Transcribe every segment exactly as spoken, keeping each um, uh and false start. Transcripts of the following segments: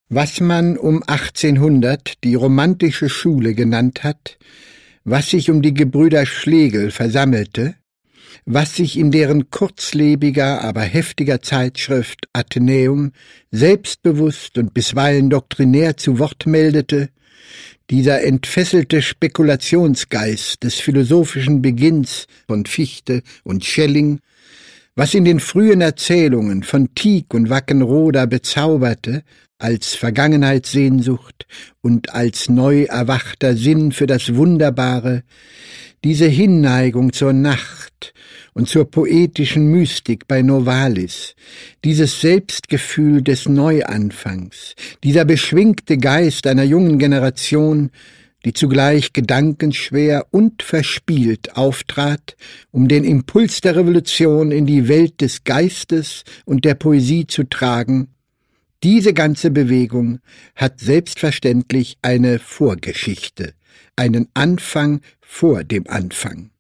Was man um achtzehnhundert die romantische Schule genannt hat, was sich um die Gebrüder Schlegel versammelte, was sich in deren kurzlebiger, aber heftiger Zeitschrift Athenäum selbstbewusst und bisweilen doktrinär zu Wort meldete, dieser entfesselte Spekulationsgeist des philosophischen Beginns von Fichte und Schelling, was in den frühen Erzählungen von Tieck und Wackenroda bezauberte, als Vergangenheitssehnsucht und als neu erwachter Sinn für das Wunderbare, diese Hinneigung zur Nacht und zur poetischen Mystik bei Novalis, dieses Selbstgefühl des Neuanfangs, dieser beschwingte Geist einer jungen Generation, die zugleich gedankenschwer und verspielt auftrat, um den Impuls der Revolution in die Welt des Geistes und der Poesie zu tragen, diese ganze Bewegung hat selbstverständlich eine Vorgeschichte, einen Anfang vor dem Anfang.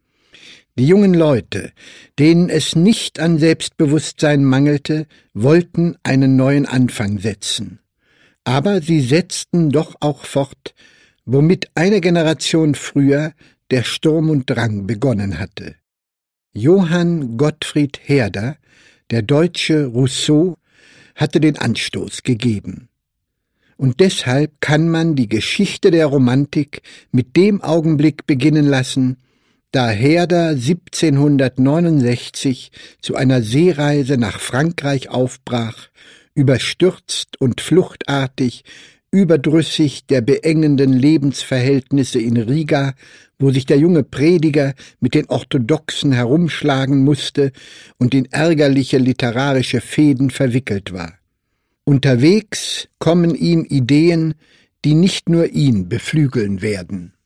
Die jungen Leute, denen es nicht an Selbstbewusstsein mangelte, wollten einen neuen Anfang setzen. Aber sie setzten doch auch fort, womit eine Generation früher der Sturm und Drang begonnen hatte. Johann Gottfried Herder, der deutsche Rousseau, hatte den Anstoß gegeben. Und deshalb kann man die Geschichte der Romantik mit dem Augenblick beginnen lassen, da Herder siebzehnhundertneunundsechzig zu einer Seereise nach Frankreich aufbrach, überstürzt und fluchtartig, überdrüssig der beengenden Lebensverhältnisse in Riga, wo sich der junge Prediger mit den Orthodoxen herumschlagen musste und in ärgerliche literarische Fehden verwickelt war. Unterwegs kommen ihm Ideen, die nicht nur ihn beflügeln werden.